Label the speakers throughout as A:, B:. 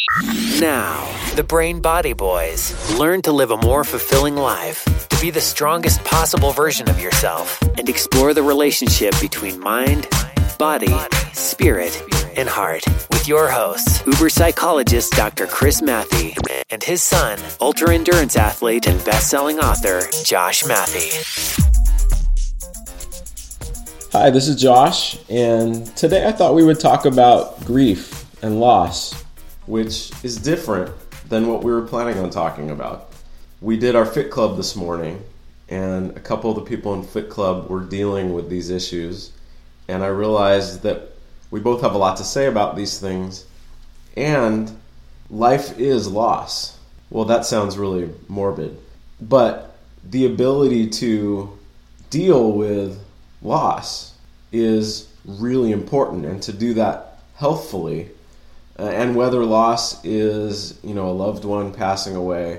A: Now, the Brain Body Boys. Learn to live a more fulfilling life, to be the strongest possible version of yourself, and explore the relationship between mind, body, spirit, and heart. With your hosts, Uber psychologist Dr. Chris Matthey and his son, ultra-endurance athlete and best-selling author, Josh Matthey.
B: Hi, this is Josh, and today I thought we would talk about grief and loss, which is different than what we were planning on talking about. We did our Fit Club this morning, and a couple of the people in Fit Club were dealing with these issues, and I realized that we both have a lot to say about these things, and life is loss. Well, that sounds really morbid, but the ability to deal with loss is really important, and to do that healthfully, and whether loss is, a loved one passing away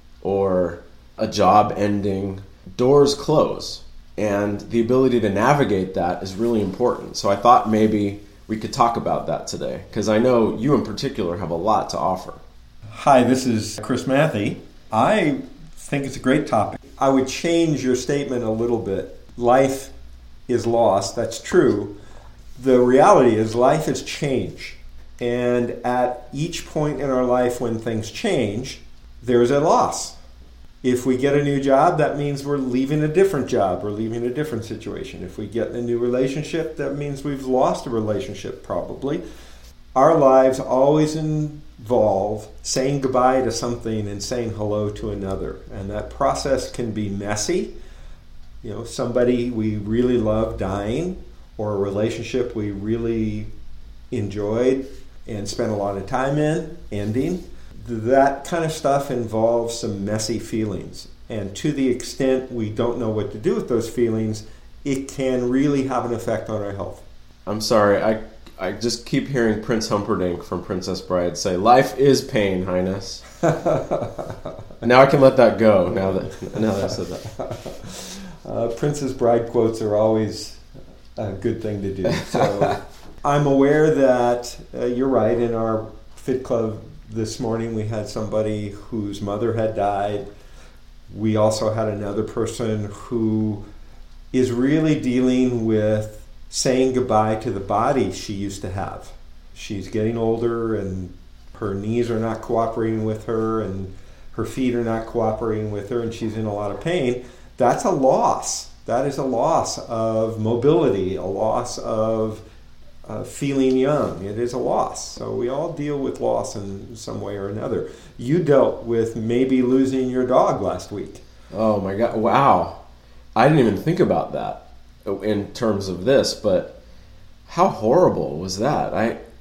B: or a job ending, doors close, and the ability to navigate that is really important. So I thought maybe we could talk about that today, because I know you in particular have a lot to offer.
C: Hi, this is Chris Matthey. I think it's a great topic. I would change your statement a little bit. Life is lost, that's true. The reality is life is change. And at each point in our life when things change, there's a loss. If we get a new job, that means we're leaving a different job, we're leaving a different situation. If we get a new relationship, that means we've lost a relationship probably. Our lives always involve saying goodbye to something and saying hello to another. And that process can be messy. Somebody we really love dying, or a relationship we really enjoyed and spent a lot of time in ending. That kind of stuff involves some messy feelings. And to the extent we don't know what to do with those feelings, it can really have an effect on our health.
B: I'm sorry, I just keep hearing Prince Humperdinck from Princess Bride say, "Life is pain, Highness." Now I can let that go, now that I said that.
C: Princess Bride quotes are always a good thing to do. So I'm aware that you're right. In our Fit Club this morning, we had somebody whose mother had died. We also had another person who is really dealing with saying goodbye to the body she used to have. She's getting older, and her knees are not cooperating with her, and her feet are not cooperating with her, and she's in a lot of pain. That's a loss. That is a loss of mobility, a loss of feeling young. It is a loss. So we all deal with loss in some way or another. You dealt with maybe losing your dog last week.
B: Oh my God, wow. I didn't even think about that in terms of this, but how horrible was that?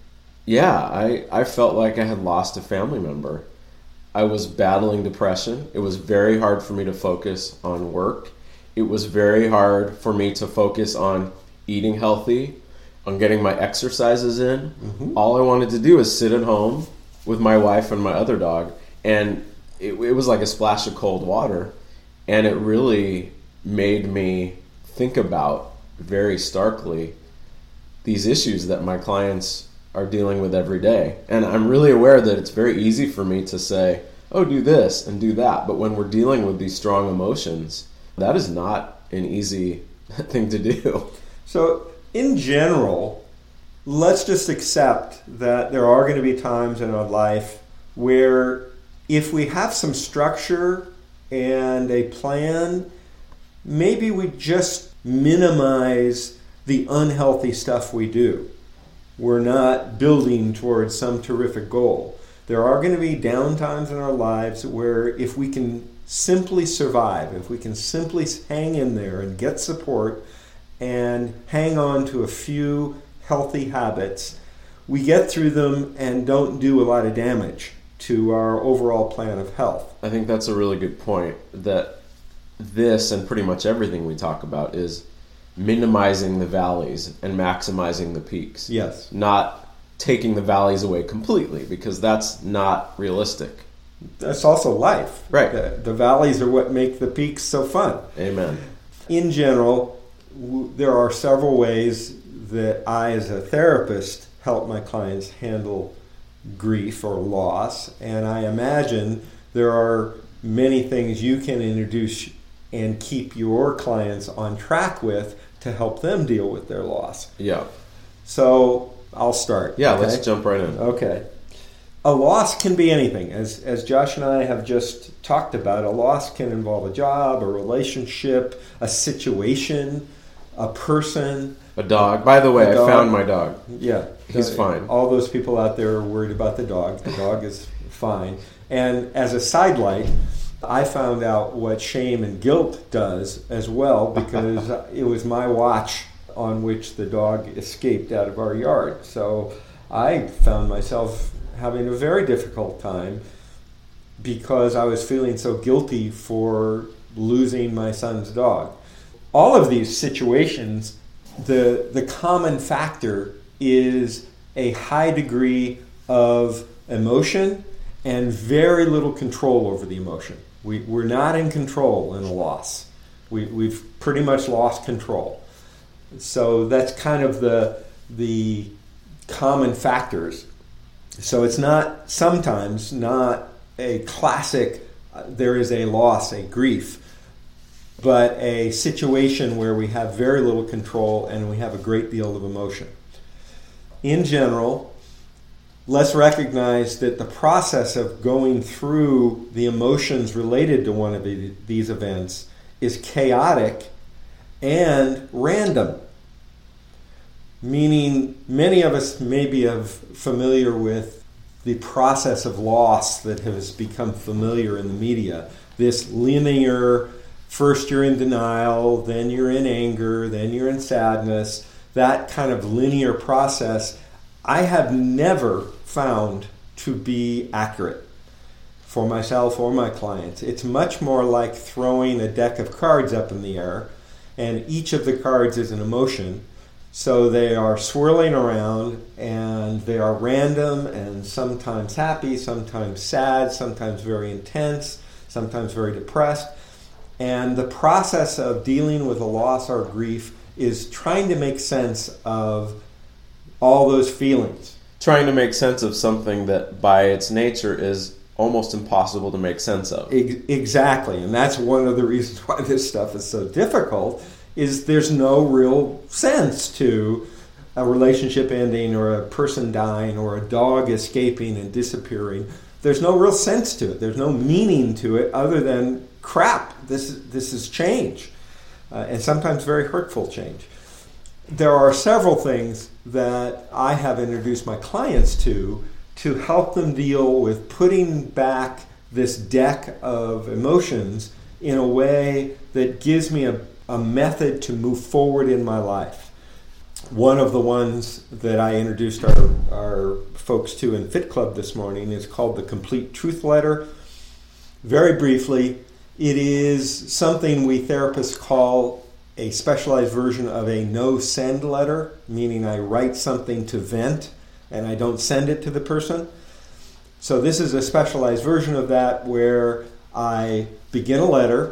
B: I felt like I had lost a family member. I was battling depression. It was very hard for me to focus on work. It was very hard for me to focus on eating healthy, on getting my exercises in. Mm-hmm. All I wanted to do was sit at home with my wife and my other dog, and it was like a splash of cold water, and it really made me think about very starkly these issues that my clients are dealing with every day. And I'm really aware that it's very easy for me to say, oh, do this and do that. But when we're dealing with these strong emotions, that is not an easy thing to do.
C: So in general, let's just accept that there are going to be times in our life where if we have some structure and a plan, maybe we just minimize the unhealthy stuff we do. We're not building towards some terrific goal. There are going to be downtimes in our lives where if we can simply survive, if we can simply hang in there and get support and hang on to a few healthy habits, we get through them and don't do a lot of damage to our overall plan of health.
B: I think that's a really good point, that this and pretty much everything we talk about is minimizing the valleys and maximizing the peaks.
C: Yes.
B: Not taking the valleys away completely, because that's not realistic.
C: That's also life.
B: Right.
C: The valleys are what make the peaks so fun.
B: Amen.
C: In general, there are several ways that I, as a therapist, help my clients handle grief or loss, and I imagine there are many things you can introduce and keep your clients on track with to help them deal with their loss.
B: Yeah.
C: So I'll start.
B: Yeah,
C: okay?
B: Let's jump right in.
C: Okay. A loss can be anything. As Josh and I have just talked about, a loss can involve a job, a relationship, a situation, a person.
B: A dog. By the way, I found my dog.
C: Yeah.
B: He's fine.
C: All those people out there are worried about the dog. The dog is fine. And as a sidelight, I found out what shame and guilt does as well, because it was my watch on which the dog escaped out of our yard. So I found myself having a very difficult time because I was feeling so guilty for losing my son's dog. All of these situations, the common factor is a high degree of emotion and very little control over the emotion. We're not in control in a loss. We've pretty much lost control. So that's kind of the common factors. So it's sometimes not a classic, there is a loss, a grief, but a situation where we have very little control and we have a great deal of emotion. In general, let's recognize that the process of going through the emotions related to one of these events is chaotic and random. Meaning, many of us may be familiar with the process of loss that has become familiar in the media. This linear, first you're in denial, then you're in anger, then you're in sadness. That kind of linear process I have never found to be accurate for myself or my clients. It's much more like throwing a deck of cards up in the air, and each of the cards is an emotion. So they are swirling around, and they are random and sometimes happy, sometimes sad, sometimes very intense, sometimes very depressed. And the process of dealing with a loss or grief is trying to make sense of all those feelings.
B: Trying to make sense of something that by its nature is almost impossible to make sense of.
C: Exactly. And that's one of the reasons why this stuff is so difficult, is there's no real sense to a relationship ending or a person dying or a dog escaping and disappearing. There's no real sense to it. There's no meaning to it other than, crap, this is change, and sometimes very hurtful change. There are several things that I have introduced my clients to help them deal with putting back this deck of emotions in a way that gives me a method to move forward in my life. One of the ones that I introduced our folks to in Fit Club this morning is called the Complete Truth Letter. Very briefly, it is something we therapists call a specialized version of a no-send letter, meaning I write something to vent and I don't send it to the person. So this is a specialized version of that where I begin a letter.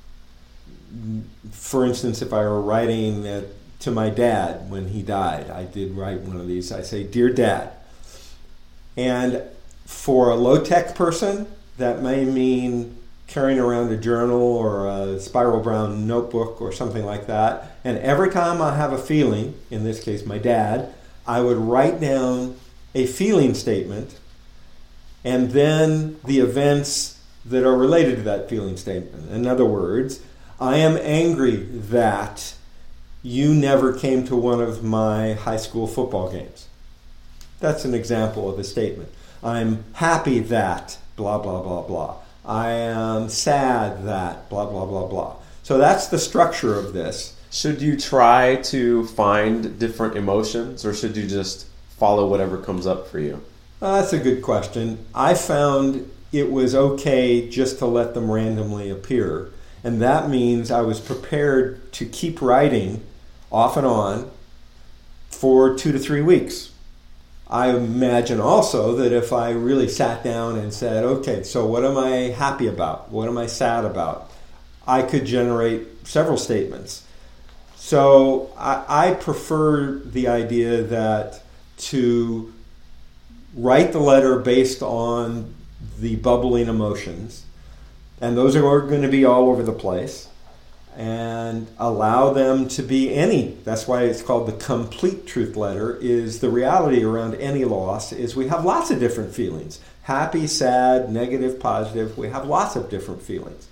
C: For instance, if I were writing to my dad when he died, I did write one of these. I say, "Dear Dad." And for a low-tech person, that may mean carrying around a journal or a spiral brown notebook or something like that. And every time I have a feeling, in this case my dad, I would write down a feeling statement and then the events that are related to that feeling statement. In other words, I am angry that you never came to one of my high school football games. That's an example of a statement. I'm happy that blah, blah, blah, blah. I am sad that blah, blah, blah, blah. So that's the structure of this.
B: Should you try to find different emotions, or should you just follow whatever comes up for you?
C: That's a good question. I found it was okay just to let them randomly appear. And that means I was prepared to keep writing off and on for 2 to 3 weeks. I imagine also that if I really sat down and said, okay, so what am I happy about? What am I sad about? I could generate several statements. So I prefer the idea that to write the letter based on the bubbling emotions, and those are going to be all over the place, and allow them to be any. That's why it's called the complete truth letter. Is the reality around any loss is we have lots of different feelings. Happy, sad, negative, positive. We have lots of different feelings.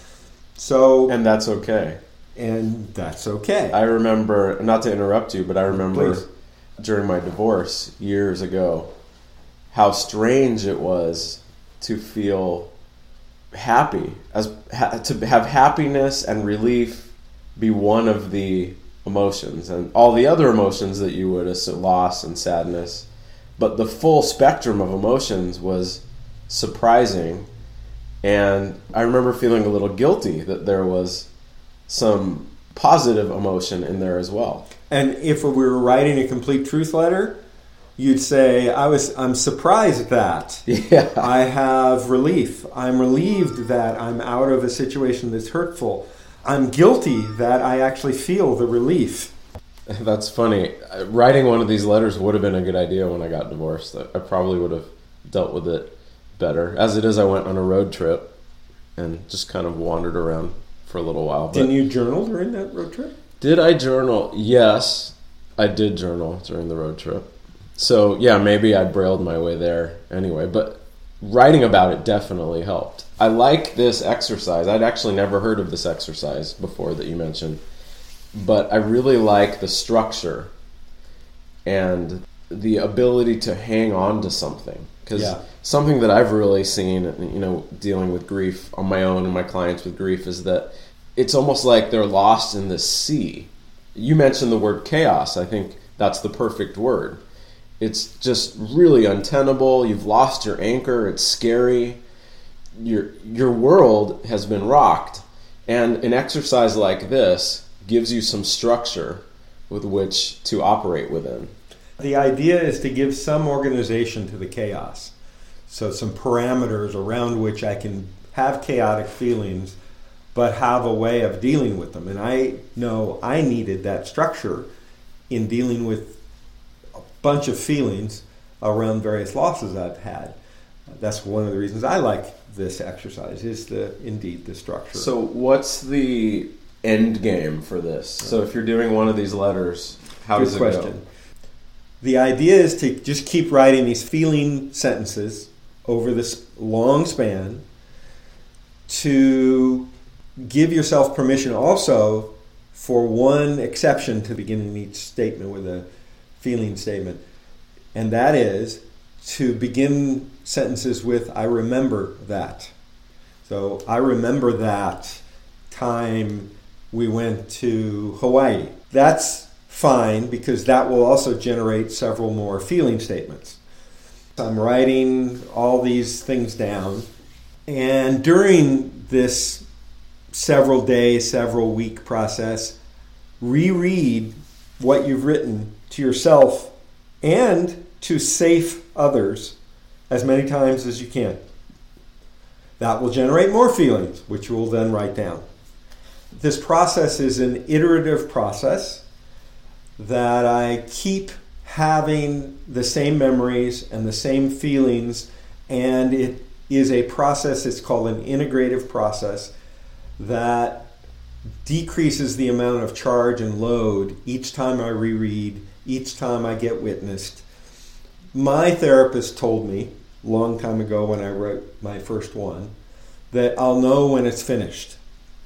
B: And that's okay.
C: And that's okay.
B: I remember, not to interrupt you, but I remember
C: Please.
B: During my divorce years ago, how strange it was to feel happy, to have happiness and relief be one of the emotions, and all the other emotions that you would, as loss and sadness, but the full spectrum of emotions was surprising. And I remember feeling a little guilty that there was some positive emotion in there as well.
C: And if we were writing a complete truth letter, you'd say, I'm surprised that
B: Yeah.
C: I have relief. I'm relieved that I'm out of a situation that's hurtful. I'm guilty that I actually feel the relief.
B: That's funny. Writing one of these letters would have been a good idea when I got divorced. I probably would have dealt with it better. As it is, I went on a road trip and just kind of wandered around for a little while.
C: Didn't you journal during that road trip?
B: Did I journal? Yes, I did journal during the road trip. So, yeah, maybe I brailled my way there anyway. But writing about it definitely helped. I like this exercise. I'd actually never heard of this exercise before that you mentioned. But I really like the structure and the ability to hang on to something. Because something that I've really seen, dealing with grief on my own and my clients with grief, is that it's almost like they're lost in this sea. You mentioned the word chaos. I think that's the perfect word. It's just really untenable. You've lost your anchor. It's scary. Your world has been rocked. And an exercise like this gives you some structure with which to operate within.
C: The idea is to give some organization to the chaos. So some parameters around which I can have chaotic feelings, but have a way of dealing with them. And I know I needed that structure in dealing with a bunch of feelings around various losses I've had. That's one of the reasons I like this exercise, is indeed the structure.
B: So what's the end game for this? So if you're doing one of these letters, how does it go?
C: The idea is to just keep writing these feeling sentences over this long span, to give yourself permission also for one exception to beginning each statement with a feeling statement. And that is to begin sentences with, I remember that. So I remember that time we went to Hawaii. That's fine, because that will also generate several more feeling statements. I'm writing all these things down, and during this several day, several week process, reread what you've written to yourself and to safe others as many times as you can. That will generate more feelings, which you will then write down. This process is an iterative process that I keep having the same memories and the same feelings, and it is a process, it's called an integrative process, that decreases the amount of charge and load each time I reread, each time I get witnessed. My therapist told me a long time ago when I wrote my first one that I'll know when it's finished.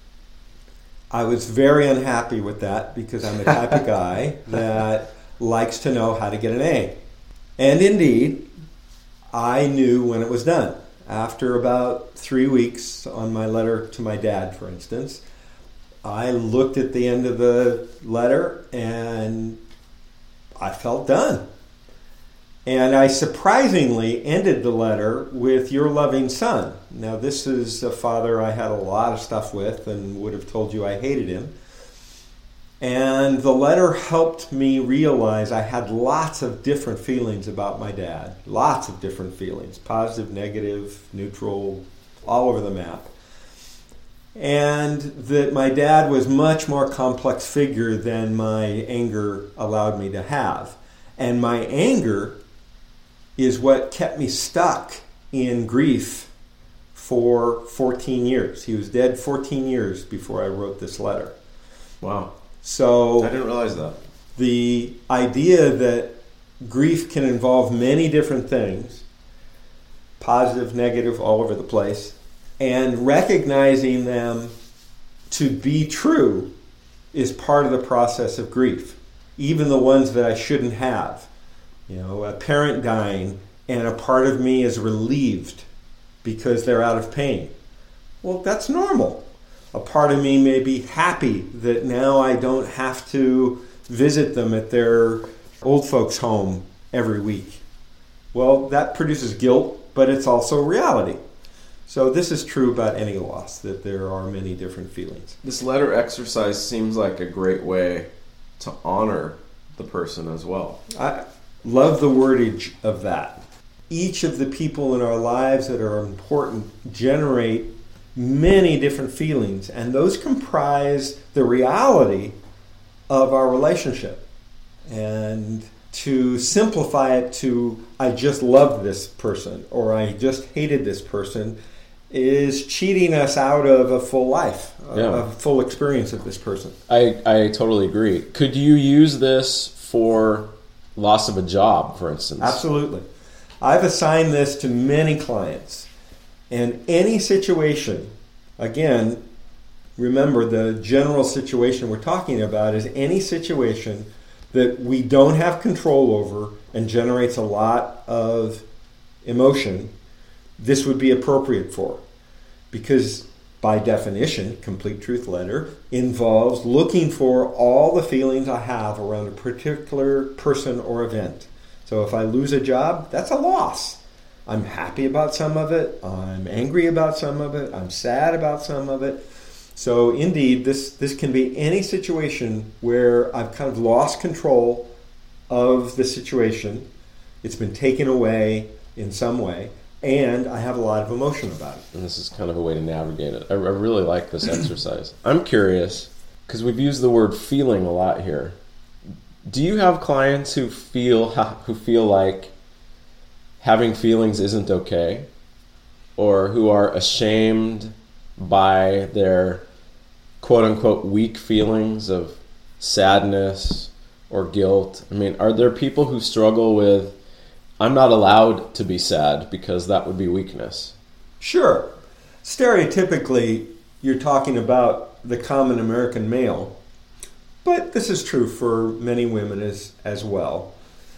C: I was very unhappy with that, because I'm the type of guy that likes to know how to get an A. And indeed, I knew when it was done. After about 3 weeks on my letter to my dad, for instance, I looked at the end of the letter and I felt done. And I surprisingly ended the letter with "your loving son." Now, this is a father I had a lot of stuff with and would have told you I hated him. And the letter helped me realize I had lots of different feelings about my dad. Lots of different feelings. Positive, negative, neutral, all over the map. And that my dad was much more complex figure than my anger allowed me to have. And my anger is what kept me stuck in grief for 14 years. He was dead 14 years before I wrote this letter.
B: Wow.
C: So
B: I didn't realize that.
C: The idea that grief can involve many different things, positive, negative, all over the place, and recognizing them to be true is part of the process of grief. Even the ones that I shouldn't have. A parent dying and a part of me is relieved because they're out of pain. Well, that's normal. A part of me may be happy that now I don't have to visit them at their old folks' home every week. Well, that produces guilt, but it's also reality. So this is true about any loss, that there are many different feelings.
B: This letter exercise seems like a great way to honor the person as well.
C: I love the wordage of that. Each of the people in our lives that are important generate many different feelings, and those comprise the reality of our relationship. And to simplify it to, I just loved this person, or I just hated this person, is cheating us out of a full life, a full experience of this person.
B: I totally agree. Could you use this for loss of a job, for instance?
C: Absolutely. I've assigned this to many clients. And any situation, again, remember the general situation we're talking about is any situation that we don't have control over and generates a lot of emotion, this would be appropriate for. Because by definition, Complete Truth Letter involves looking for all the feelings I have around a particular person or event. So if I lose a job, that's a loss. I'm happy about some of it. I'm angry about some of it. I'm sad about some of it. So indeed, this can be any situation where I've kind of lost control of the situation. It's been taken away in some way, and I have a lot of emotion about it.
B: And this is kind of a way to navigate it. I really like this exercise. I'm curious, because we've used the word feeling a lot here. Do you have clients who feel like having feelings isn't okay, or who are ashamed by their quote-unquote weak feelings of sadness or guilt? I mean, are there people who struggle with, I'm not allowed to be sad because that would be weakness?
C: Sure. Stereotypically, you're talking about the common American male, but this is true for many women as well.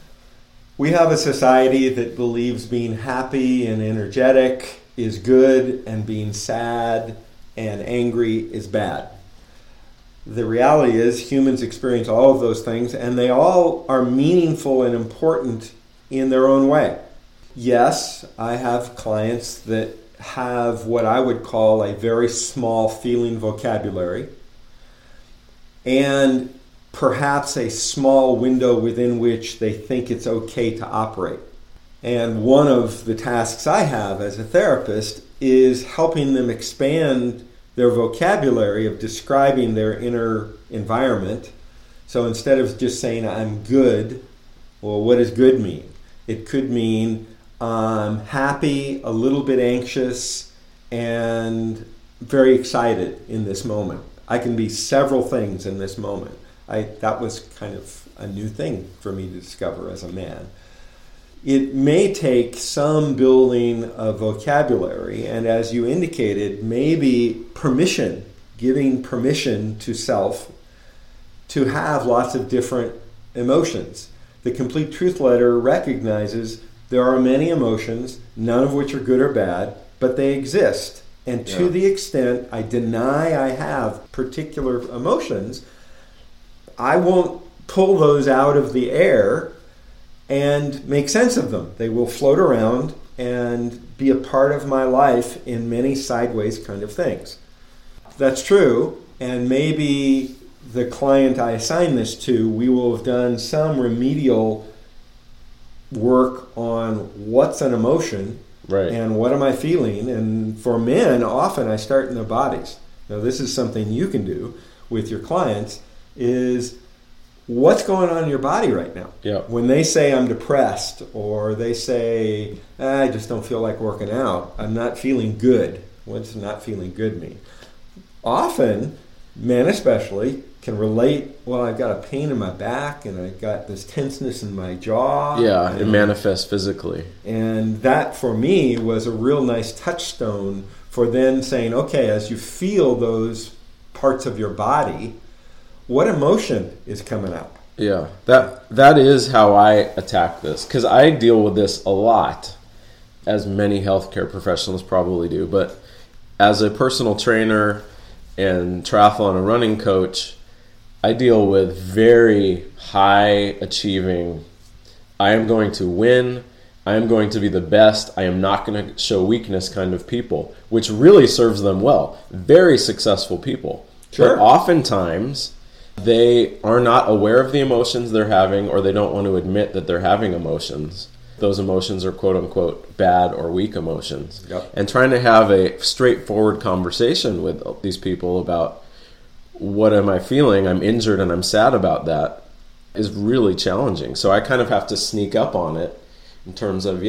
C: We have a society that believes being happy and energetic is good and being sad and angry is bad. The reality is humans experience all of those things, and they all are meaningful and important in their own way. Yes, I have clients that have what I would call a very small feeling vocabulary and perhaps a small window within which they think it's okay to operate. And one of the tasks I have as a therapist is helping them expand their vocabulary of describing their inner environment. So instead of just saying, I'm good, well, what does good mean? It could mean I'm happy, a little bit anxious, and very excited in this moment. I can be several things in this moment. That was kind of a new thing for me to discover as a man. It may take some building of vocabulary, and as you indicated, maybe permission, giving permission to self to have lots of different emotions. The Complete Truth Letter recognizes there are many emotions, none of which are good or bad, but they exist. And to the extent I deny I have particular emotions, I won't pull those out of the air and make sense of them. They will float around and be a part of my life in many sideways kind of things. That's true, and maybe the client I assign this to, we will have done some remedial work on what's an emotion,
B: right,
C: and what am I feeling. And for men, often I start in their bodies. Now, this is something you can do with your clients, is what's going on in your body right now?
B: Yeah.
C: When they say I'm depressed, or they say I just don't feel like working out, I'm not feeling good. What's not feeling good mean? Often, men especially, can relate, well, I've got a pain in my back and I've got this tenseness in my jaw.
B: Yeah, it manifests physically.
C: And that, for me, was a real nice touchstone for then saying, okay, as you feel those parts of your body, what emotion is coming up?
B: Yeah, that is how I attack this, because I deal with this a lot, as many healthcare professionals probably do. But as a personal trainer and triathlon and running coach, I deal with very high achieving, I am going to win, I am going to be the best, I am not going to show weakness kind of people, which really serves them well. Very successful people.
C: Sure.
B: But oftentimes, they are not aware of the emotions they're having, or they don't want to admit that they're having emotions. Those emotions are quote-unquote bad or weak emotions.
C: Yep.
B: And trying to have a straightforward conversation with these people about what am I feeling, I'm injured and I'm sad about that, is really challenging. So I kind of have to sneak up on it in terms of,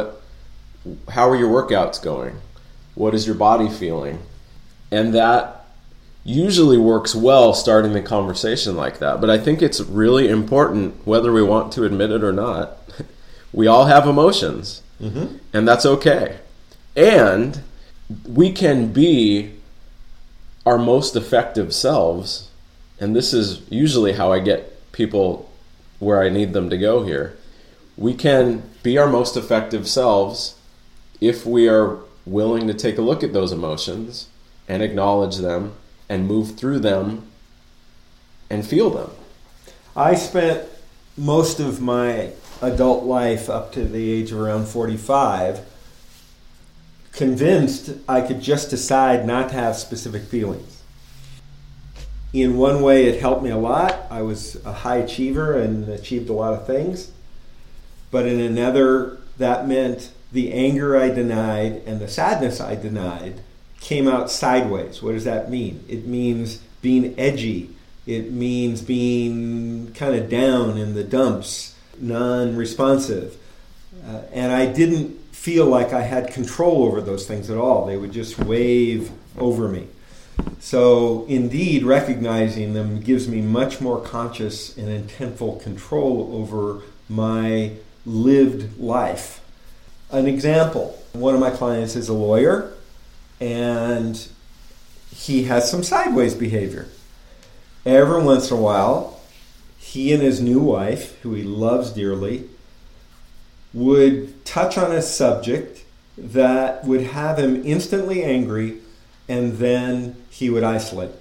B: how are your workouts going? What is your body feeling? And that usually works well, starting the conversation like that. But I think it's really important, whether we want to admit it or not, we all have emotions, and that's okay. And we can be our most effective selves, and this is usually how I get people where I need them to go here. We can be our most effective selves if we are willing to take a look at those emotions and acknowledge them and move through them and feel them.
C: I spent most of my adult life up to the age of around 45 convinced I could just decide not to have specific feelings. In one way, it helped me a lot. I was a high achiever and achieved a lot of things. But in another, that meant the anger I denied and the sadness I denied came out sideways. What does that mean? It means being edgy. It means being kind of down in the dumps, non-responsive. And I didn't feel like I had control over those things at all. They would just wave over me. So indeed, recognizing them gives me much more conscious and intentful control over my lived life. An example, one of my clients is a lawyer, and he has some sideways behavior. Every once in a while, he and his new wife, who he loves dearly, would touch on a subject that would have him instantly angry, and then he would isolate.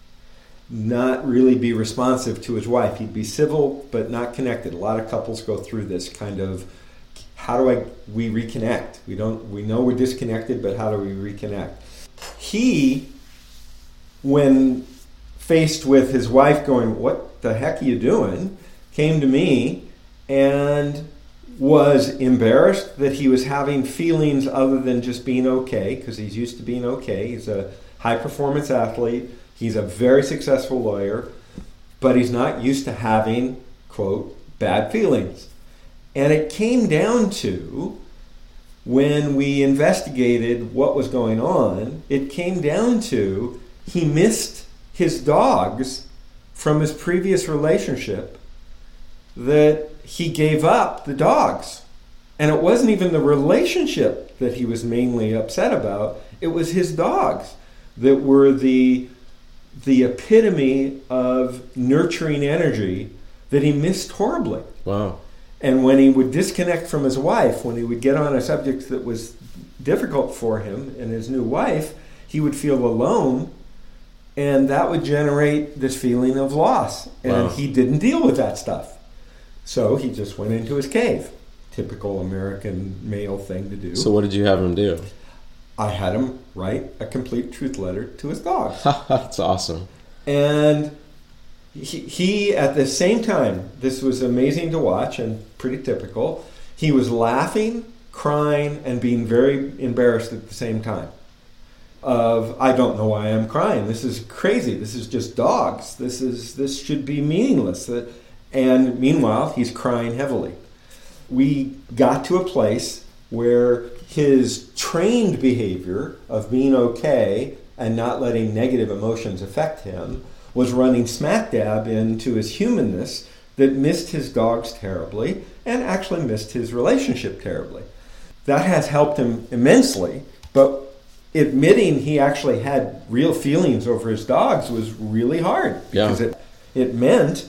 C: Not really be responsive to his wife. He'd be civil, but not connected. A lot of couples go through this kind of, how do we reconnect? We know we're disconnected, but how do we reconnect? He, when faced with his wife going, what the heck are you doing? Came to me and was embarrassed that he was having feelings other than just being okay, because he's used to being okay. He's a high-performance athlete. He's a very successful lawyer, but he's not used to having, quote, bad feelings. And it came down to, when we investigated what was going on, it came down to he missed his dogs from his previous relationship, that he gave up the dogs. And it wasn't even the relationship that he was mainly upset about. It was his dogs that were the epitome of nurturing energy that he missed horribly.
B: Wow.
C: And when he would disconnect from his wife, when he would get on a subject that was difficult for him and his new wife, he would feel alone, and that would generate this feeling of loss. And he didn't deal with that stuff. So he just went into his cave. Typical American male thing to do.
B: So what did you have him do?
C: I had him write a complete truth letter to his dog.
B: That's awesome.
C: And he, at the same time, this was amazing to watch and pretty typical, he was laughing, crying, and being very embarrassed at the same time. I don't know why I'm crying. This is crazy. This is just dogs. This should be meaningless. And meanwhile, he's crying heavily. We got to a place where his trained behavior of being okay and not letting negative emotions affect him was running smack dab into his humanness that missed his dogs terribly and actually missed his relationship terribly. That has helped him immensely, but admitting he actually had real feelings over his dogs was really hard because it meant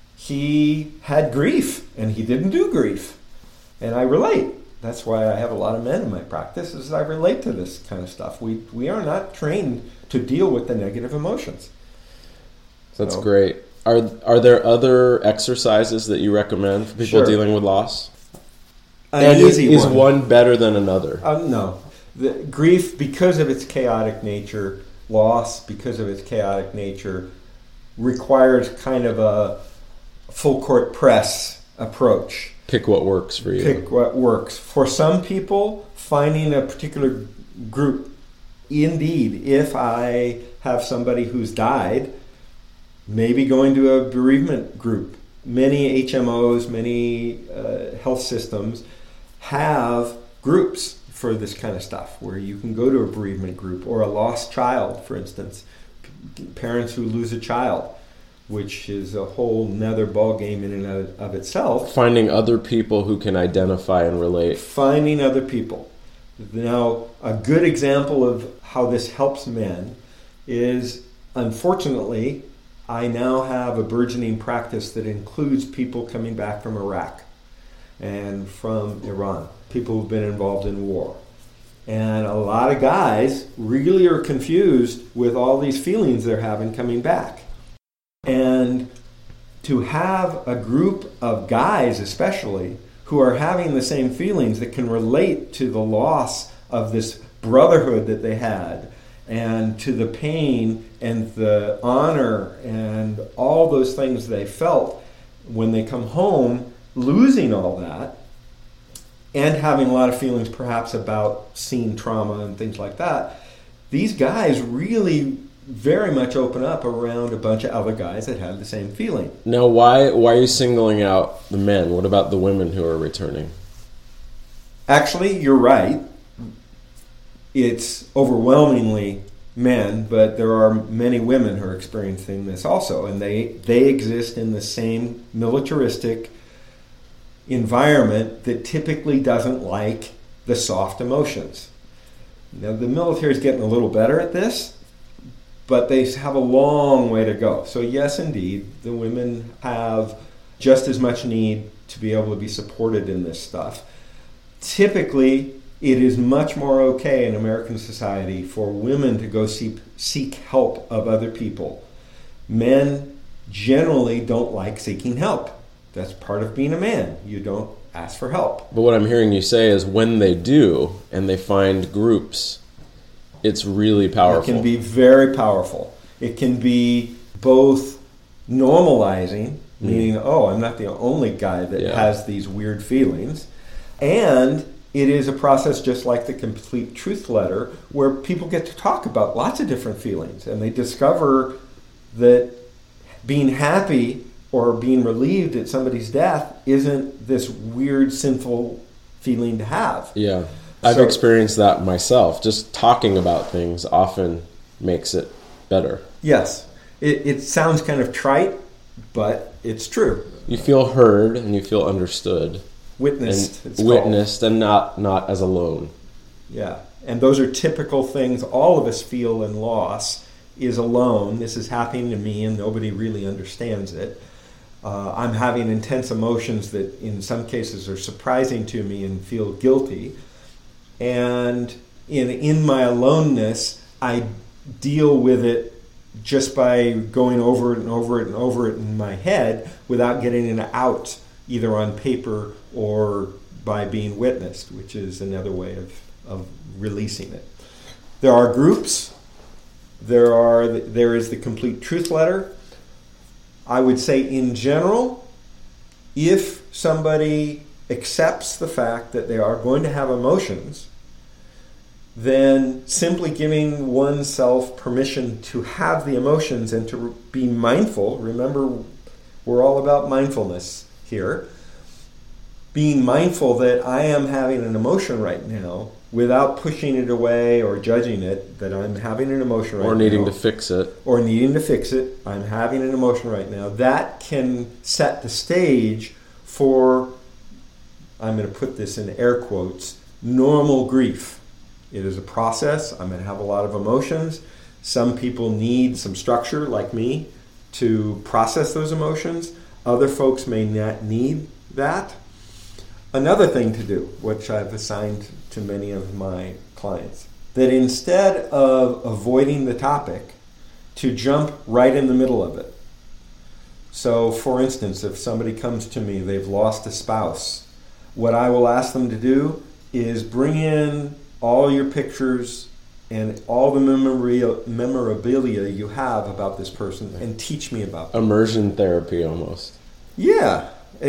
C: he had grief and he didn't do grief. And I relate. That's why I have a lot of men in my practice, is I relate to this kind of stuff. We are not trained to deal with the negative emotions.
B: That's great. Are there other exercises that you recommend for people dealing with loss?
C: An easy
B: is
C: one.
B: One better than another?
C: No. The grief, because of its chaotic nature, loss, because of its chaotic nature, requires kind of a full court press approach.
B: Pick what works for you.
C: Pick what works. For some people, finding a particular group. Indeed, if I have somebody who's died, maybe going to a bereavement group. Many HMOs, many health systems have groups for this kind of stuff, where you can go to a bereavement group or a lost child, for instance, parents who lose a child, which is a whole nother ball game in and of itself.
B: Finding other people who can identify and relate.
C: Finding other people. Now, a good example of how this helps men is, unfortunately, I now have a burgeoning practice that includes people coming back from Iraq and from Iran, people who've been involved in war. And a lot of guys really are confused with all these feelings they're having coming back. And to have a group of guys especially who are having the same feelings that can relate to the loss of this brotherhood that they had, and to the pain and the honor and all those things they felt when they come home, losing all that, and having a lot of feelings perhaps about seeing trauma and things like that, these guys really very much open up around a bunch of other guys that have the same feeling.
B: Now, why are you singling out the men? What about the women who are returning?
C: Actually, you're right. It's overwhelmingly men, but there are many women who are experiencing this also, and they exist in the same militaristic environment that typically doesn't like the soft emotions. Now, the military is getting a little better at this, but they have a long way to go. So yes, indeed, the women have just as much need to be able to be supported in this stuff. Typically, it is much more okay in American society for women to go seek help of other people. Men generally don't like seeking help. That's part of being a man. You don't ask for help.
B: But what I'm hearing you say is when they do and they find groups, it's really powerful.
C: It can be very powerful. It can be both normalizing, meaning, oh, I'm not the only guy that has these weird feelings, and it is a process just like the Complete Truth Letter, where people get to talk about lots of different feelings, and they discover that being happy or being relieved at somebody's death isn't this weird, sinful feeling to have.
B: Yeah. I've experienced that myself. Just talking about things often makes it better.
C: Yes. It sounds kind of trite, but it's true.
B: You feel heard and you feel understood.
C: Witnessed
B: and not as alone.
C: Yeah. And those are typical things all of us feel in loss, is alone. This is happening to me and nobody really understands it. I'm having intense emotions that in some cases are surprising to me and feel guilty. And in my aloneness, I deal with it just by going over it and over it and over it in my head without getting it out, either on paper or by being witnessed, which is another way of releasing it. There are groups. There is the Complete Truth Letter. I would say in general, if somebody accepts the fact that they are going to have emotions, then simply giving oneself permission to have the emotions and to be mindful. Remember, We're all about mindfulness here. Being mindful that I am having an emotion right now without pushing it away or judging it, that I'm having an emotion right now.
B: Or needing to fix it.
C: Or needing to fix it. I'm having an emotion right now. That can set the stage for, I'm going to put this in air quotes, normal grief. It is a process. I'm going to have a lot of emotions. Some people need some structure, like me, to process those emotions. Other folks may not need that. Another thing to do, which I've assigned to many of my clients, that instead of avoiding the topic, to jump right in the middle of it. So, for instance, if somebody comes to me, they've lost a spouse, what I will ask them to do is bring in all your pictures and all the memorabilia you have about this person and teach me about them.
B: Immersion therapy almost.
C: Yeah.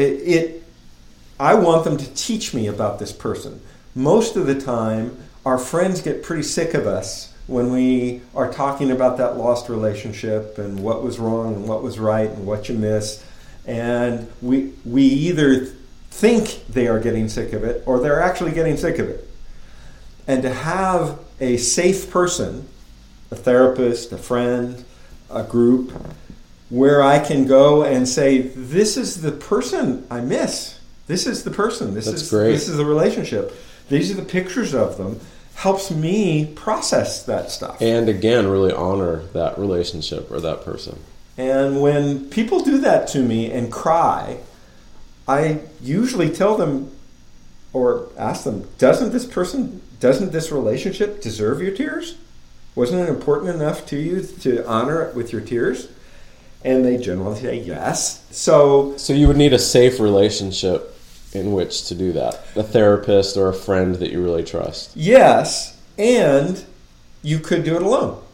C: I want them to teach me about this person. Most of the time, our friends get pretty sick of us when we are talking about that lost relationship and what was wrong and what was right and what you miss. And we either think they are getting sick of it or they're actually getting sick of it. And to have a safe person, a therapist, a friend, a group, where I can go and say, this is the person I miss. This is the person. This is the relationship. These are the pictures of them. Helps me process that stuff.
B: And again, really honor that relationship or that person.
C: And when people do that to me and cry, I usually tell them or ask them, doesn't this relationship deserve your tears? Wasn't it important enough to you to honor it with your tears? And they generally say yes. So
B: you would need a safe relationship in which to do that. A therapist or a friend that you really trust.
C: Yes, and you could do it alone.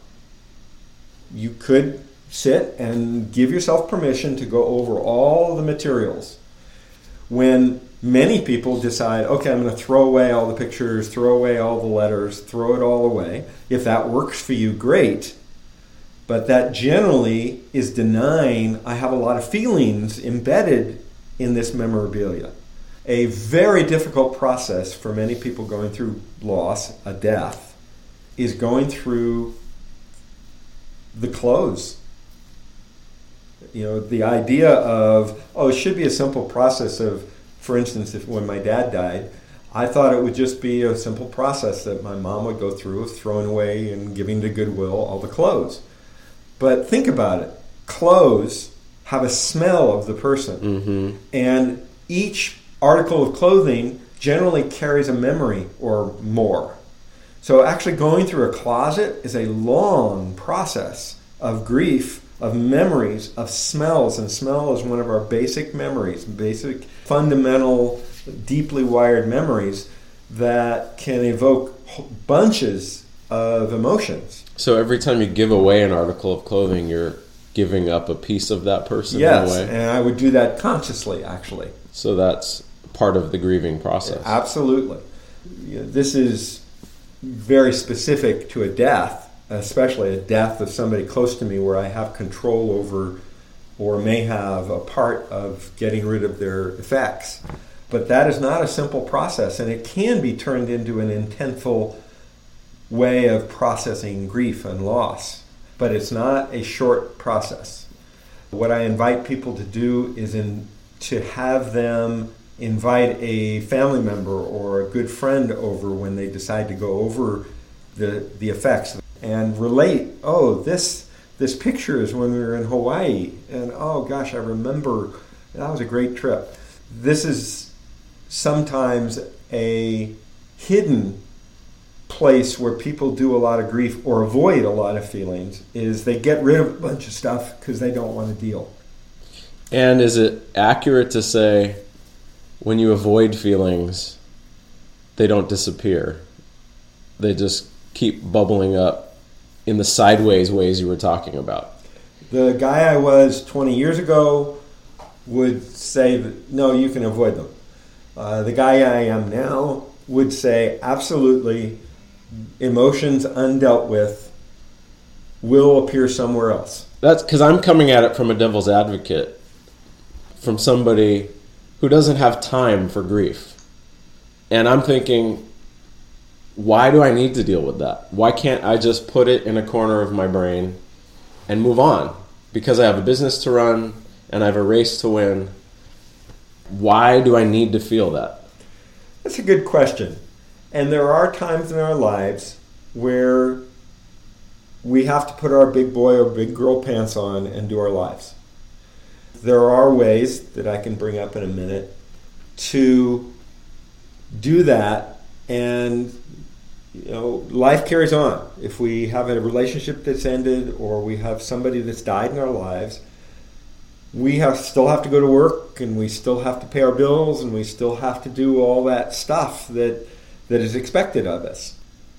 C: You could sit and give yourself permission to go over all the materials. When many people decide, okay, I'm going to throw away all the pictures, throw away all the letters, throw it all away. If that works for you, great. But that generally is denying I have a lot of feelings embedded in this memorabilia. A very difficult process for many people going through loss, a death, is going through the clothes. You know, the idea of, it should be a simple process of, for instance, when my dad died, I thought it would just be a simple process that my mom would go through of throwing away and giving to Goodwill all the clothes. But think about it. Clothes have a smell of the person. Mm-hmm. And each article of clothing generally carries a memory or more. So actually going through a closet is a long process of grief, of memories, of smells. And smell is one of our basic memories, basic, fundamental, deeply wired memories that can evoke bunches of emotions.
B: So every time you give away an article of clothing, you're giving up a piece of that person in a way?
C: Yes, and I would do that consciously, actually.
B: So that's part of the grieving process.
C: Absolutely. This is very specific to a death, especially a death of somebody close to me where I have control over or may have a part of getting rid of their effects. But that is not a simple process, and it can be turned into an intentful way of processing grief and loss. But it's not a short process. What I invite people to do is to have them invite a family member or a good friend over when they decide to go over the effects and relate, this picture is when we were in Hawaii, and oh gosh, I remember, that was a great trip. This is sometimes a hidden place where people do a lot of grief or avoid a lot of feelings, is they get rid of a bunch of stuff because they don't want to deal.
B: And is it accurate to say when you avoid feelings, they don't disappear? They just keep bubbling up in the sideways ways you were talking about?
C: The guy I was 20 years ago would say that, no, you can avoid them. The guy I am now would say, absolutely, emotions undealt with will appear somewhere else.
B: That's because I'm coming at it from a devil's advocate. from somebody who doesn't have time for grief. And I'm thinking, why do I need to deal with that? Why can't I just put it in a corner of my brain and move on? Because I have a business to run and I have a race to win. Why do I need to feel that?
C: That's a good question. And there are times in our lives where we have to put our big boy or big girl pants on and do our lives. There are ways that I can bring up in a minute to do that, and life carries on. If we have a relationship that's ended or we have somebody that's died in our lives, we still have to go to work, and we still have to pay our bills, and we still have to do all that stuff that is expected of us.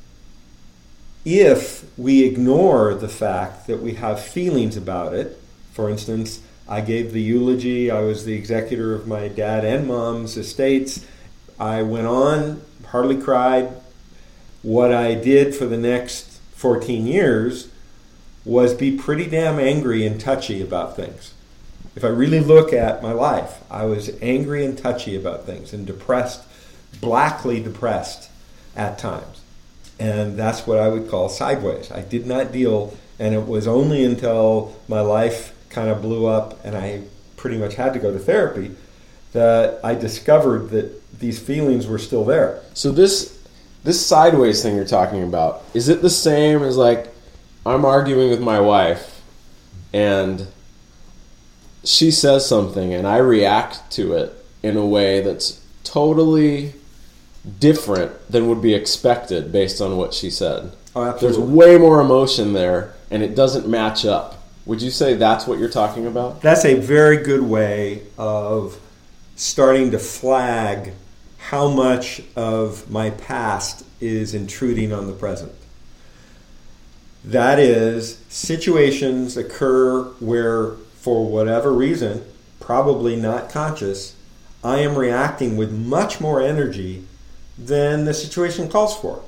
C: If we ignore the fact that we have feelings about it, for instance, I gave the eulogy, I was the executor of my dad and mom's estates, I went on, hardly cried. What I did for the next 14 years was be pretty damn angry and touchy about things. If I really look at my life, I was angry and touchy about things and depressed, blackly depressed at times. And that's what I would call sideways. I did not deal, and it was only until my life kind of blew up and I pretty much had to go to therapy that I discovered that these feelings were still there.
B: So this sideways thing you're talking about, is it the same as like I'm arguing with my wife and she says something and I react to it in a way that's totally different than would be expected based on what she said?
C: Oh, absolutely.
B: There's way more emotion there and it doesn't match up. Would you say that's what you're talking about?
C: That's a very good way of starting to flag how much of my past is intruding on the present. That is, situations occur where, for whatever reason, probably not conscious, I am reacting with much more energy than the situation calls for.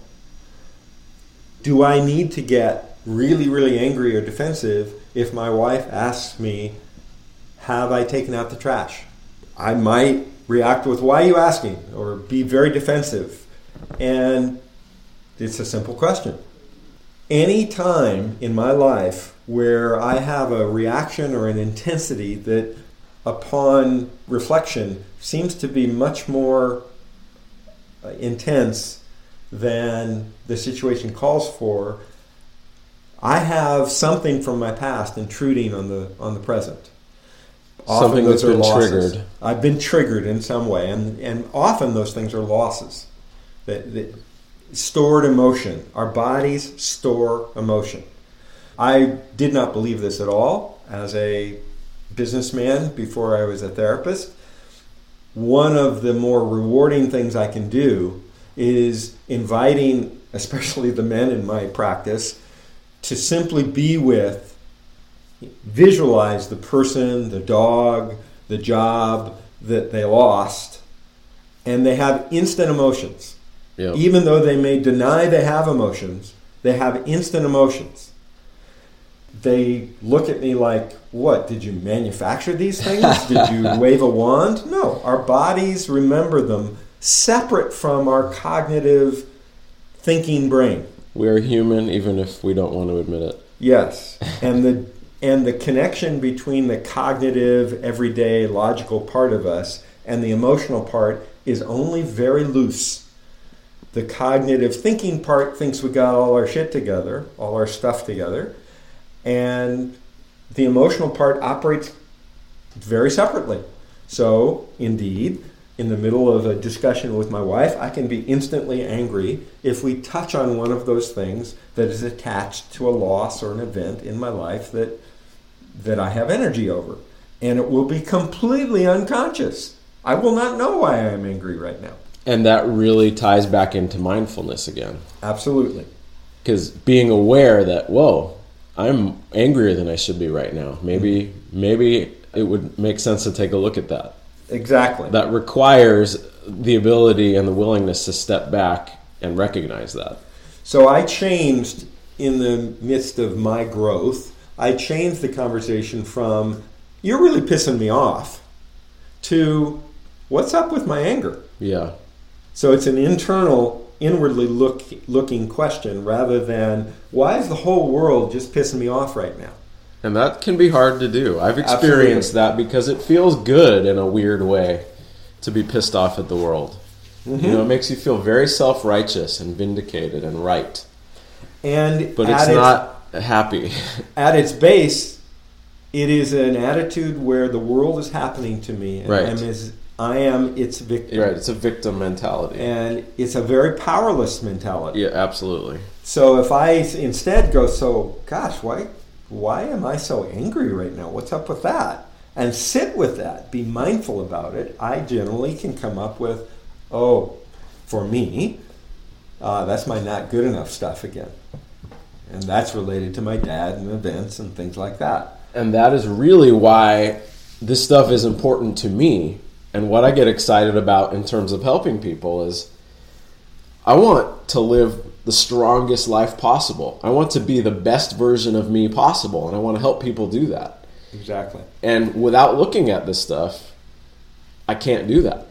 C: Do I need to get really, really angry or defensive if my wife asks me, have I taken out the trash? I might react with, why are you asking? Or be very defensive. And it's a simple question. Any time in my life where I have a reaction or an intensity that upon reflection seems to be much more intense than the situation calls for, I have something from my past intruding on the present. Often
B: something that's been triggered.
C: I've been triggered in some way, and often those things are losses. That stored emotion. Our bodies store emotion. I did not believe this at all as a businessman before I was a therapist. One of the more rewarding things I can do is inviting, especially the men in my practice, to simply be with, visualize the person, the dog, the job that they lost, and they have instant emotions. Yep. Even though they may deny they have emotions, they have instant emotions. They look at me like, what, did you manufacture these things? Did you wave a wand? No, our bodies remember them separate from our cognitive thinking brain.
B: We're human even if we don't want to admit it.
C: Yes, and the connection between the cognitive, everyday, logical part of us and the emotional part is only very loose. The cognitive thinking part thinks we got all our shit together, all our stuff together, and the emotional part operates very separately. So, indeed, in the middle of a discussion with my wife, I can be instantly angry if we touch on one of those things that is attached to a loss or an event in my life that I have energy over. And it will be completely unconscious. I will not know why I am angry right now.
B: And that really ties back into mindfulness again.
C: Absolutely.
B: Because being aware that, whoa, I'm angrier than I should be right now. Maybe it would make sense to take a look at that.
C: Exactly.
B: That requires the ability and the willingness to step back and recognize that.
C: So I changed in the midst of my growth. I changed the conversation from, you're really pissing me off, to what's up with my anger?
B: Yeah.
C: So it's an inwardly looking question rather than why is the whole world just pissing me off right now?
B: And that can be hard to do. I've experienced that because it feels good in a weird way to be pissed off at the world. Mm-hmm. It makes you feel very self-righteous and vindicated and right. But it's not happy.
C: At its base, it is an attitude where the world is happening to me, and I am its victim.
B: Right, it's a victim mentality.
C: And it's a very powerless mentality.
B: Yeah, absolutely.
C: So if I instead go, gosh, why am I so angry right now? What's up with that? And sit with that, be mindful about it, I generally can come up with, for me, that's my not good enough stuff again. And that's related to my dad and events and things like that.
B: And that is really why this stuff is important to me. And what I get excited about in terms of helping people is I want to live the strongest life possible. I want to be the best version of me possible, and I want to help people do that.
C: Exactly.
B: And without looking at this stuff, I can't do that.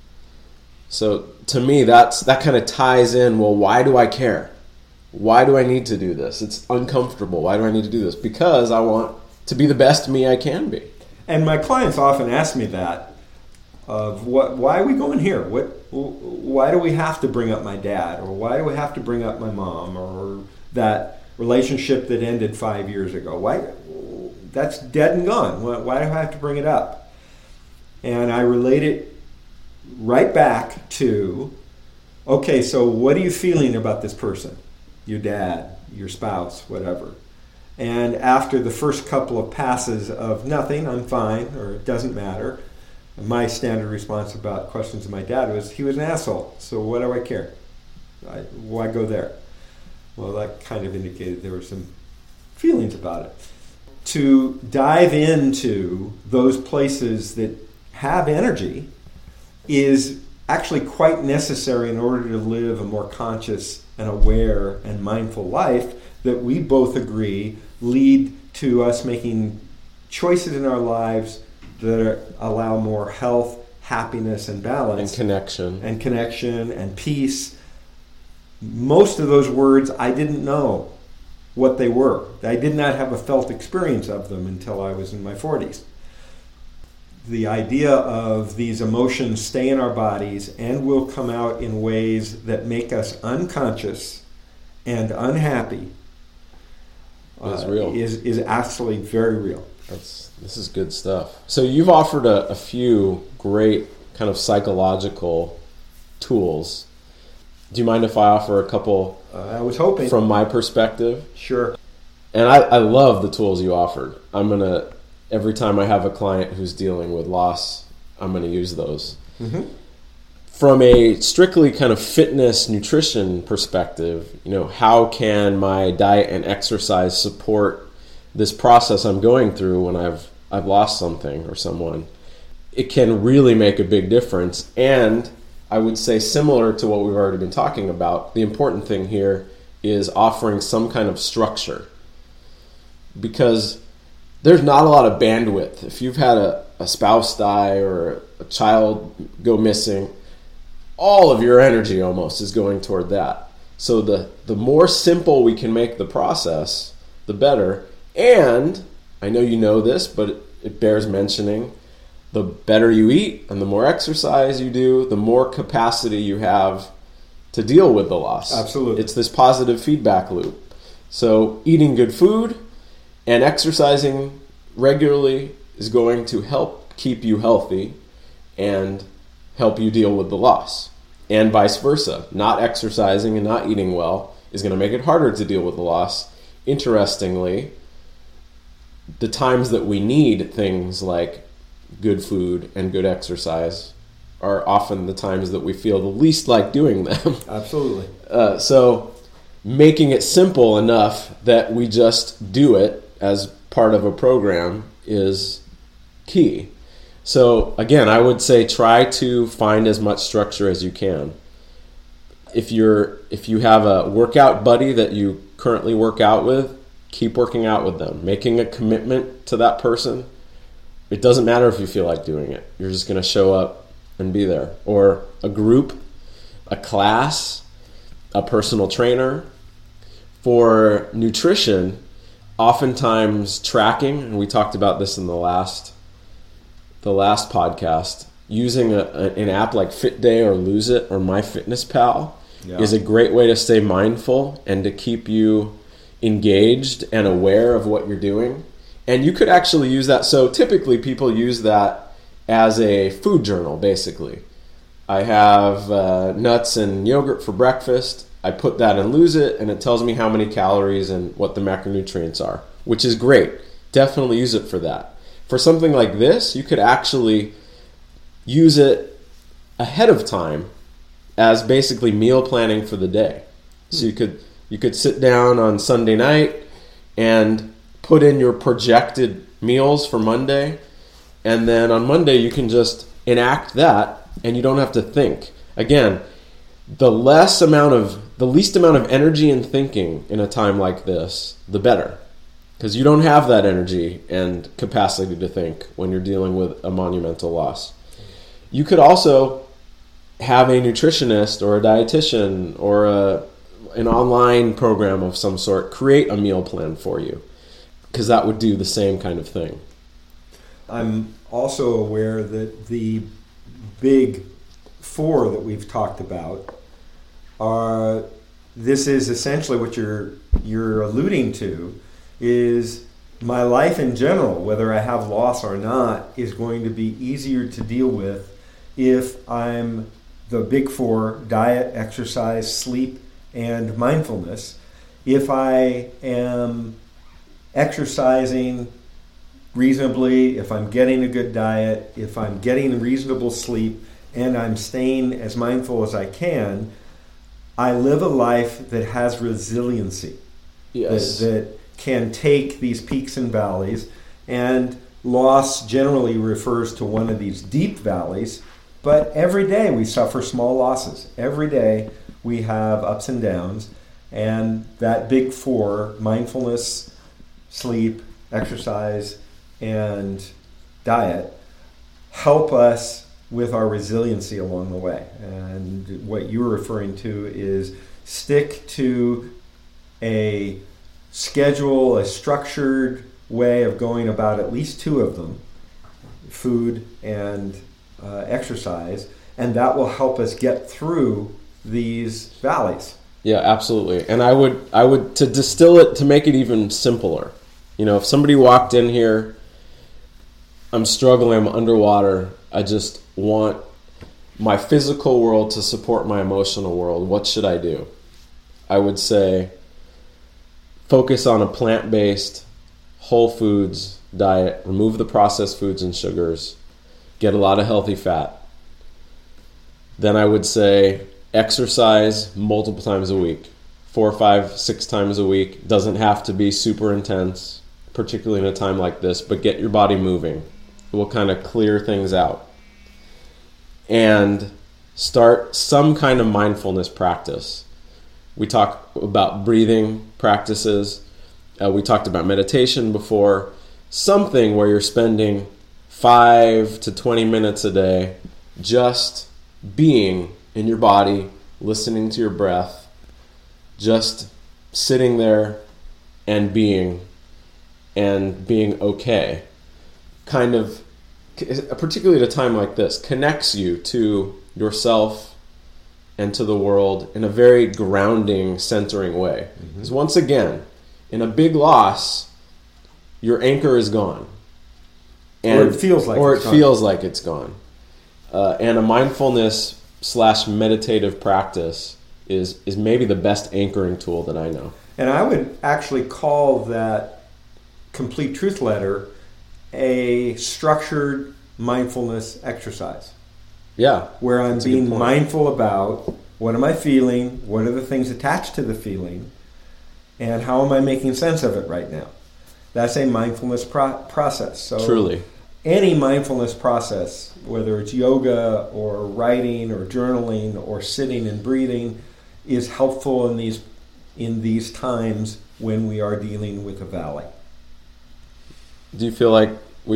B: So to me, that kind of ties in, well, why do I care? Why do I need to do this? It's uncomfortable. Why do I need to do this? Because I want to be the best me I can be.
C: And my clients often ask me that, of why are we going here? Why do we have to bring up my dad? Or why do we have to bring up my mom? Or that relationship that ended 5 years ago? Why? That's dead and gone. Why do I have to bring it up? And I relate it right back to, okay, so what are you feeling about this person? Your dad, your spouse, whatever. And after the first couple of passes of nothing, I'm fine, or it doesn't matter, my standard response about questions of my dad was, he was an asshole, so what do I care? Why go there? Well, that kind of indicated there were some feelings about it. To dive into those places that have energy is actually quite necessary in order to live a more conscious and aware and mindful life that we both agree lead to us making choices in our lives that allow more health, happiness, and balance. And connection and peace. Most of those words I didn't know what they were. I did not have a felt experience of them until I was in my 40s. The idea of these emotions stay in our bodies and will come out in ways that make us unconscious and unhappy is absolutely very real.
B: This is good stuff. So you've offered a few great kind of psychological tools. Do you mind if I offer a couple?
C: I was hoping.
B: From my perspective?
C: Sure.
B: And I love the tools you offered. Every time I have a client who's dealing with loss, I'm going to use those. Mm-hmm. From a strictly kind of fitness, nutrition perspective, how can my diet and exercise support this process I'm going through when I've lost something or someone? It can really make a big difference. And I would say, similar to what we've already been talking about, the important thing here is offering some kind of structure. Because there's not a lot of bandwidth. If you've had a spouse die or a child go missing, all of your energy almost is going toward that. So the more simple we can make the process, the better. And I know you know this, but it bears mentioning, the better you eat and the more exercise you do, the more capacity you have to deal with the loss.
C: Absolutely.
B: It's this positive feedback loop. So eating good food and exercising regularly is going to help keep you healthy and help you deal with the loss. And vice versa. Not exercising and not eating well is going to make it harder to deal with the loss. Interestingly, the times that we need things like good food and good exercise are often the times that we feel the least like doing them.
C: Absolutely.
B: So making it simple enough that we just do it as part of a program is key. So again, I would say try to find as much structure as you can. If you have a workout buddy that you currently work out with, keep working out with them. Making a commitment to that person It doesn't matter if you feel like doing it. You're just going to show up and be there. Or a group, a class, a personal trainer. For nutrition, oftentimes tracking, and we talked about this in the last podcast, using an app like FitDay or Lose It or MyFitnessPal is a great way to stay mindful and to keep you engaged and aware of what you're doing. And you could actually use that. So typically people use that as a food journal, basically. I have nuts and yogurt for breakfast. I put that in Lose It, and it tells me how many calories and what the macronutrients are, which is great. Definitely use it for that. For something like this, you could actually use it ahead of time as basically meal planning for the day. So you could sit down on Sunday night and put in your projected meals for Monday, and then on Monday you can just enact that, and you don't have to think. Again, the least amount of energy and thinking in a time like this, the better. Because you don't have that energy and capacity to think when you're dealing with a monumental loss. You could also have a nutritionist or a dietitian or an online program of some sort create a meal plan for you, because that would do the same kind of thing.
C: I'm also aware that the big four that we've talked about are, this is essentially what you're alluding to, is my life in general, whether I have loss or not, is going to be easier to deal with if I'm the big four: diet, exercise, sleep, and mindfulness. If I am exercising reasonably, if I'm getting a good diet, if I'm getting reasonable sleep, and I'm staying as mindful as I can, I live a life that has resiliency.
B: Yes.
C: That can take these peaks and valleys. And loss generally refers to one of these deep valleys, but every day we suffer small losses. Every day we have ups and downs. And that big four, mindfulness, sleep, exercise, and diet, help us with our resiliency along the way. And what you're referring to is stick to a schedule, a structured way of going about at least two of them, food and exercise, and that will help us get through these valleys.
B: Yeah, absolutely. And I would to distill it, to make it even simpler. If somebody walked in here, I'm struggling, I'm underwater, I just want my physical world to support my emotional world, what should I do? I would say focus on a plant-based, whole foods diet, remove the processed foods and sugars, get a lot of healthy fat. Then I would say exercise multiple times a week, 4, 5, 6 times a week. Doesn't have to be super intense, particularly in a time like this, but get your body moving. It will kind of clear things out. And start some kind of mindfulness practice. We talk about breathing practices. We talked about meditation before. Something where you're spending 5 to 20 minutes a day just being in your body, listening to your breath, just sitting there and being okay. Kind of, particularly at a time like this, connects you to yourself and to the world in a very grounding, centering way. Because once again, in a big loss, your anchor is gone.
C: Or it feels like
B: it's gone. And a mindfulness / meditative practice is maybe the best anchoring tool that I know.
C: And I would actually call that Complete Truth Letter a structured mindfulness exercise.
B: Yeah.
C: Where I'm being mindful about what am I feeling, what are the things attached to the feeling, and how am I making sense of it right now. That's a mindfulness process. So
B: truly.
C: Any mindfulness process, whether it's yoga or writing or journaling or sitting and breathing, is helpful in these times when we are dealing with a valley.
B: Do you feel like we've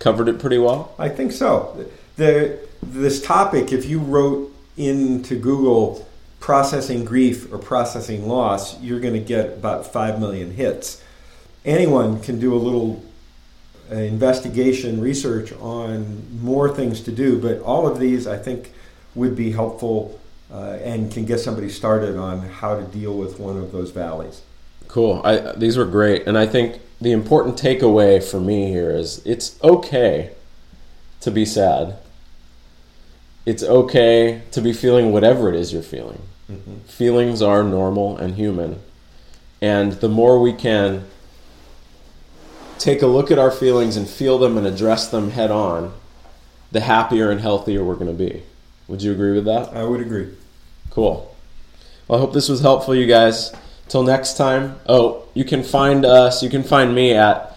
B: covered it pretty well?
C: I think so. This topic, if you wrote into Google processing grief or processing loss, you're going to get about 5 million hits. Anyone can do a little investigation, research on more things to do, but all of these I think would be helpful and can get somebody started on how to deal with one of those valleys.
B: Cool. These were great. And I think the important takeaway for me here is it's okay to be sad. It's okay to be feeling whatever it is you're feeling. Mm-hmm. Feelings are normal and human. And the more we can take a look at our feelings and feel them and address them head on, the happier and healthier we're going to be. Would you agree with that?
C: I would agree.
B: Cool. Well, I hope this was helpful, you guys. Till next time. Oh, you can find us, you can find me at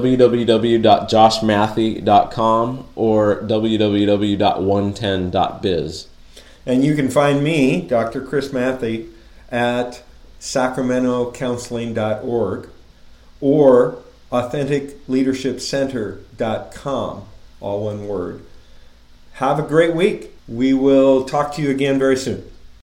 B: www.joshmathy.com or www.110.biz.
C: And you can find me, Dr. Chris Mathy, at sacramentocounseling.org or authenticleadershipcenter.com, all one word. Have a great week. We will talk to you again very soon.